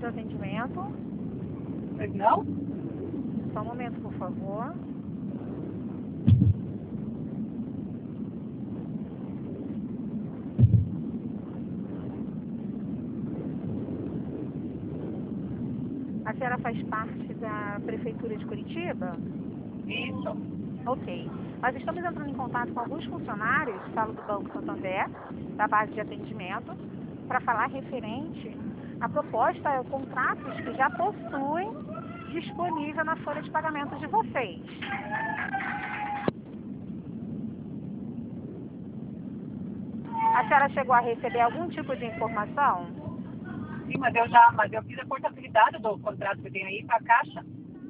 atendimento. Pois não? Só um momento, por favor. A senhora faz parte da Prefeitura de Curitiba? Isso. Ok. Nós estamos entrando em contato com alguns funcionários, falo do Banco Santander, da base de atendimento, para falar referente à proposta, contratos que já possuem disponível na folha de pagamento de vocês. A senhora chegou a receber algum tipo de informação? Sim, mas eu fiz a portabilidade do contrato que tem aí para a Caixa.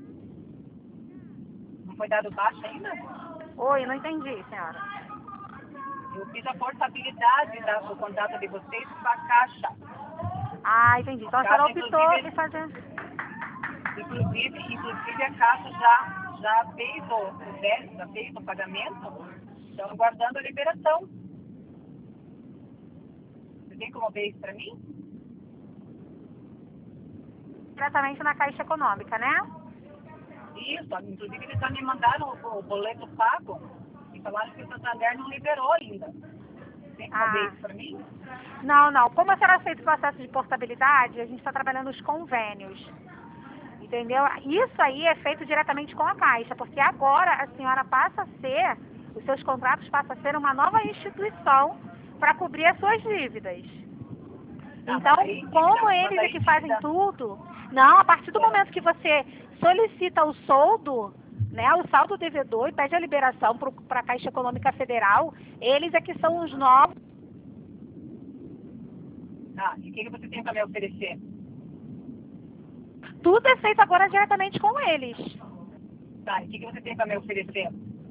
Não foi dado baixa ainda? Oi, não entendi, senhora. Eu fiz a portabilidade do contrato de vocês para a Caixa. Ah, entendi. Então a senhora optou em fazer... Inclusive a Caixa já fez o débito, já fez o pagamento. Estão aguardando a liberação. Você tem como ver isso para mim? Diretamente na Caixa Econômica, né? Isso, inclusive eles já me mandaram o boleto pago e falaram que o Santander não liberou ainda. Tem como ver isso para mim? Não. Como a senhora fez o processo de portabilidade, a gente está trabalhando os convênios. Entendeu? Isso aí é feito diretamente com a Caixa, porque agora a senhora passa a ser, os seus contratos passam a ser uma nova instituição para cobrir as suas dívidas. Então, como eles é que fazem tudo, não, a partir do momento que você solicita o soldo, né, o saldo devedor e pede a liberação para a Caixa Econômica Federal, eles é que são os novos. E o que você tem para me oferecer? Tudo é feito agora diretamente com eles. E o que você tem para me oferecer?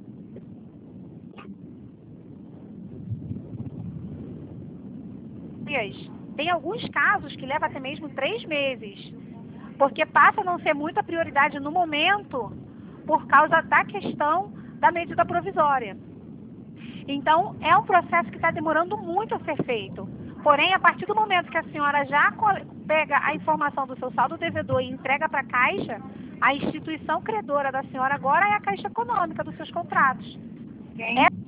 Tem alguns casos que levam até mesmo 3 meses, porque passa a não ser muita prioridade no momento por causa da questão da medida provisória. Então, é um processo que está demorando muito a ser feito. Porém, a partir do momento que a senhora já pega a informação do seu saldo devedor e entrega para a Caixa, a instituição credora da senhora agora é a Caixa Econômica dos seus contratos. Quem?